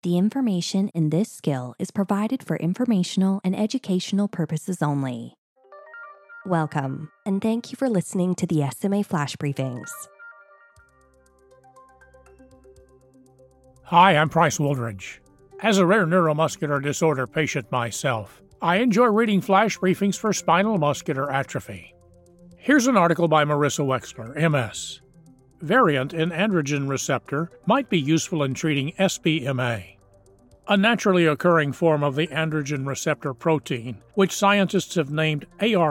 The information in this skill is provided for informational and educational purposes only. Welcome, and thank you for listening to the SMA Flash Briefings. Hi, I'm Price Wooldridge. As a rare neuromuscular disorder patient myself, I enjoy reading flash briefings for spinal muscular atrophy. Here's an article by Marissa Wexler, MS. Variant in androgen receptor might be useful in treating SBMA. A naturally occurring form of the androgen receptor protein, which scientists have named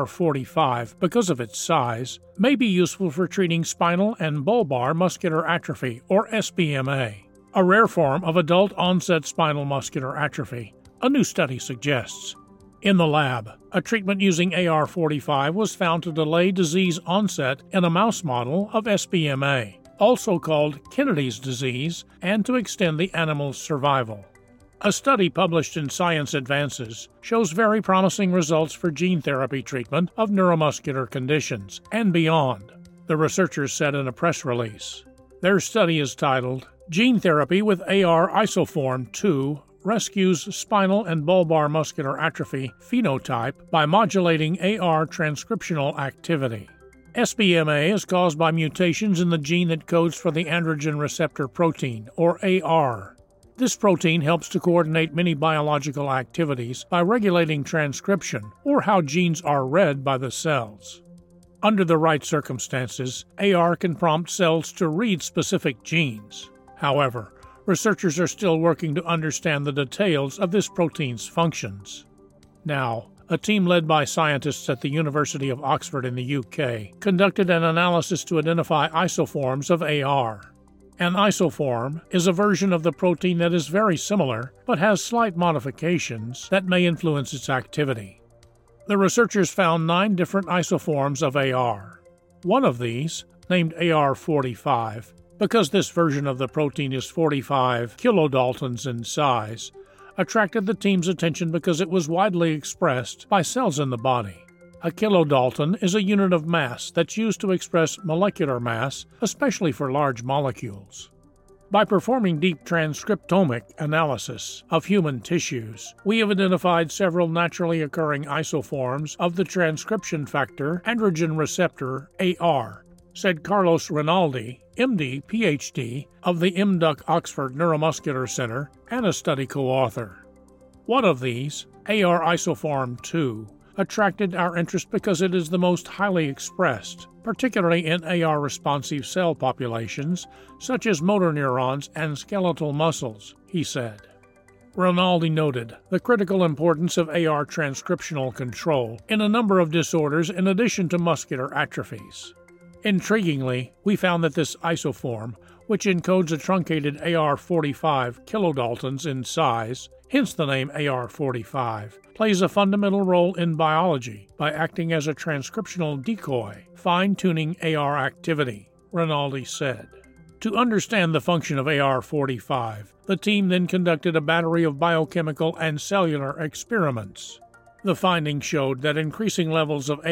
AR45 because of its size, may be useful for treating spinal and bulbar muscular atrophy, or SBMA, a rare form of adult-onset spinal muscular atrophy, a new study suggests. In the lab, a treatment using AR45 was found to delay disease onset in a mouse model of SBMA, also called Kennedy's disease, and to extend the animal's survival. A study published in Science Advances shows very promising results for gene therapy treatment of neuromuscular conditions and beyond, the researchers said in a press release. Their study is titled, Gene Therapy with AR Isoform 2 Rescues Spinal and Bulbar Muscular Atrophy Phenotype by Modulating AR Transcriptional Activity. SBMA is caused by mutations in the gene that codes for the androgen receptor protein, or AR. This protein helps to coordinate many biological activities by regulating transcription, or how genes are read by the cells. Under the right circumstances, AR can prompt cells to read specific genes. However, researchers are still working to understand the details of this protein's functions. Now, a team led by scientists at the University of Oxford in the UK conducted an analysis to identify isoforms of AR. An isoform is a version of the protein that is very similar but has slight modifications that may influence its activity. The researchers found 9 different isoforms of AR. One of these, named AR45, because this version of the protein is 45 kilodaltons in size, attracted the team's attention because it was widely expressed by cells in the body. A kilodalton is a unit of mass that's used to express molecular mass, especially for large molecules. By performing deep transcriptomic analysis of human tissues, we have identified several naturally occurring isoforms of the transcription factor androgen receptor AR, said Carlos Rinaldi, MD, PhD, of the MDUC Oxford Neuromuscular Center and a study co-author. One of these, AR isoform 2, attracted our interest because it is the most highly expressed, particularly in AR-responsive cell populations, such as motor neurons and skeletal muscles, he said. Rinaldi noted the critical importance of AR transcriptional control in a number of disorders in addition to muscular atrophies. Intriguingly, we found that this isoform, which encodes a truncated AR45 kilodaltons in size, hence the name AR45, plays a fundamental role in biology by acting as a transcriptional decoy, fine-tuning AR activity, Rinaldi said. To understand the function of AR45, the team then conducted a battery of biochemical and cellular experiments. The findings showed that increasing levels of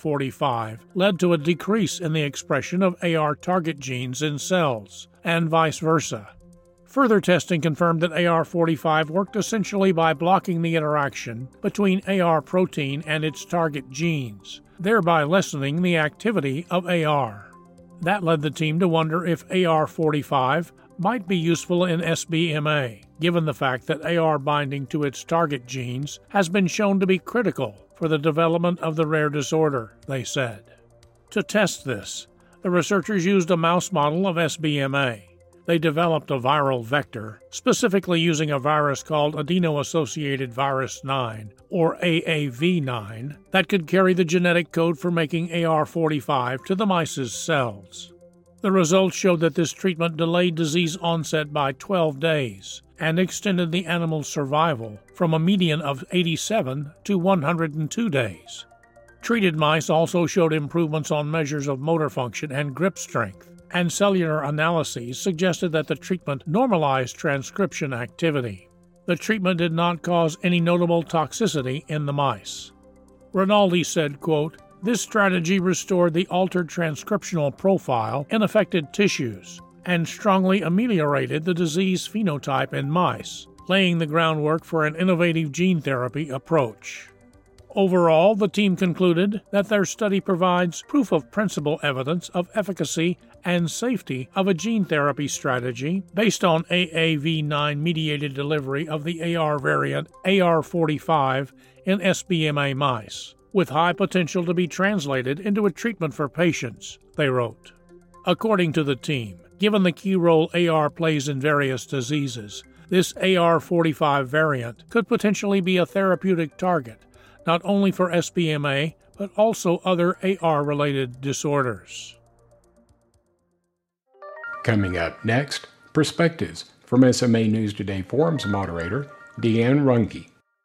AR45 led to a decrease in the expression of AR target genes in cells, and vice versa. Further testing confirmed that AR45 worked essentially by blocking the interaction between AR protein and its target genes, thereby lessening the activity of AR. That led the team to wonder if AR45 might be useful in SBMA, given the fact that AR binding to its target genes has been shown to be critical for the development of the rare disorder, they said. To test this, the researchers used a mouse model of SBMA. They developed a viral vector, specifically using a virus called adeno-associated virus 9, or AAV9, that could carry the genetic code for making AR45 to the mice's cells. The results showed that this treatment delayed disease onset by 12 days and extended the animal's survival from a median of 87 to 102 days. Treated mice also showed improvements on measures of motor function and grip strength, and cellular analyses suggested that the treatment normalized transcription activity. The treatment did not cause any notable toxicity in the mice. Rinaldi said, quote, "This strategy restored the altered transcriptional profile in affected tissues, and strongly ameliorated the disease phenotype in mice, laying the groundwork for an innovative gene therapy approach. Overall, the team concluded that their study provides proof of principle evidence of efficacy and safety of a gene therapy strategy based on AAV9-mediated delivery of the AR variant AR45 in SBMA mice, with high potential to be translated into a treatment for patients, they wrote. According to the team, given the key role AR plays in various diseases, this AR45 variant could potentially be a therapeutic target, not only for SBMA, but also other AR-related disorders. Coming up next, Perspectives from SMA News Today Forums moderator, Deanne Runge.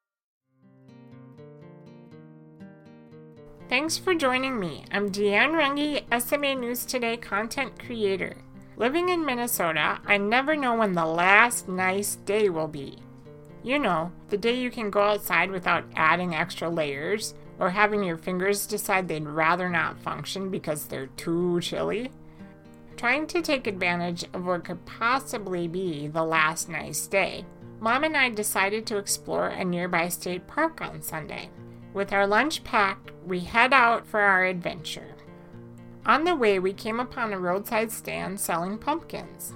Thanks for joining me. I'm Deanne Runge, SMA News Today content creator. Living in Minnesota, I never know when the last nice day will be. You know, the day you can go outside without adding extra layers, or having your fingers decide they'd rather not function because they're too chilly. Trying to take advantage of what could possibly be the last nice day, Mom and I decided to explore a nearby state park on Sunday. With our lunch packed, we head out for our adventure. On the way, we came upon a roadside stand selling pumpkins.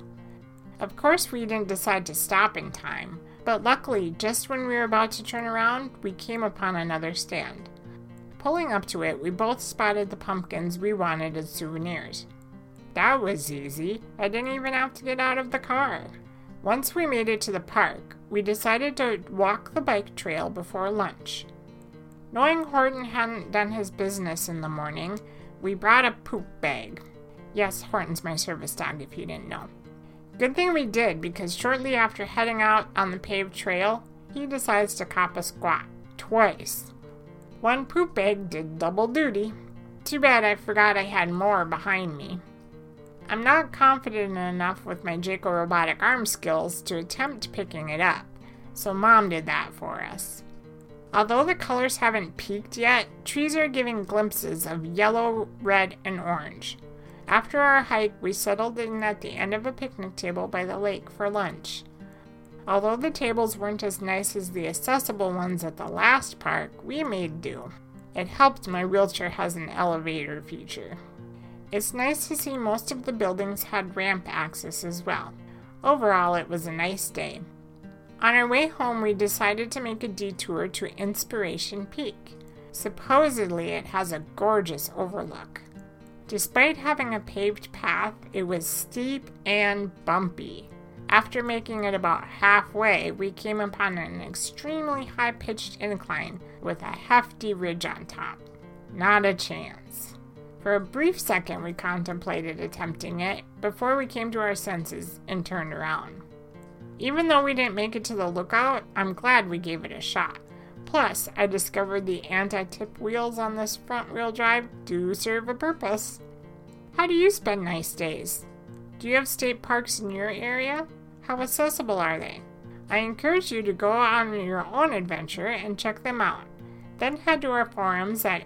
Of course, we didn't decide to stop in time, but luckily, just when we were about to turn around, we came upon another stand. Pulling up to it, we both spotted the pumpkins we wanted as souvenirs. That was easy. I didn't even have to get out of the car. Once we made it to the park, we decided to walk the bike trail before lunch. Knowing Horton hadn't done his business in the morning, we brought a poop bag. Yes, Horton's my service dog if you didn't know. Good thing we did, because shortly after heading out on the paved trail, he decides to cop a squat. Twice. One poop bag did double duty. Too bad I forgot I had more behind me. I'm not confident enough with my Jayco robotic arm skills to attempt picking it up, so Mom did that for us. Although the colors haven't peaked yet, trees are giving glimpses of yellow, red, and orange. After our hike, we settled in at the end of a picnic table by the lake for lunch. Although the tables weren't as nice as the accessible ones at the last park, we made do. It helped my wheelchair has an elevator feature. It's nice to see most of the buildings had ramp access as well. Overall, it was a nice day. On our way home, we decided to make a detour to Inspiration Peak. Supposedly, it has a gorgeous overlook. Despite having a paved path, it was steep and bumpy. After making it about halfway, we came upon an extremely high-pitched incline with a hefty ridge on top. Not a chance. For a brief second, we contemplated attempting it before we came to our senses and turned around. Even though we didn't make it to the lookout, I'm glad we gave it a shot. Plus, I discovered the anti-tip wheels on this front-wheel drive do serve a purpose. How do you spend nice days? Do you have state parks in your area? How accessible are they? I encourage you to go on your own adventure and check them out. Then head to our forums at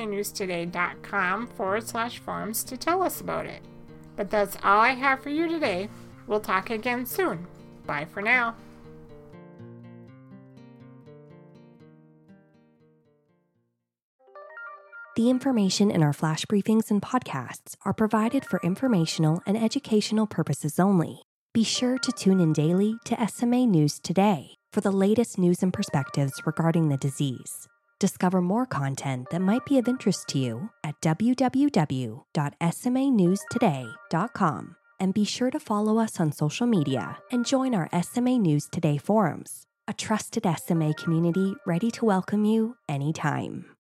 smanewstoday.com/forums to tell us about it. But that's all I have for you today. We'll talk again soon. Bye for now. The information in our flash briefings and podcasts are provided for informational and educational purposes only. Be sure to tune in daily to SMA News Today for the latest news and perspectives regarding the disease. Discover more content that might be of interest to you at www.smanewstoday.com. And be sure to follow us on social media and join our SMA News Today forums, a trusted SMA community ready to welcome you anytime.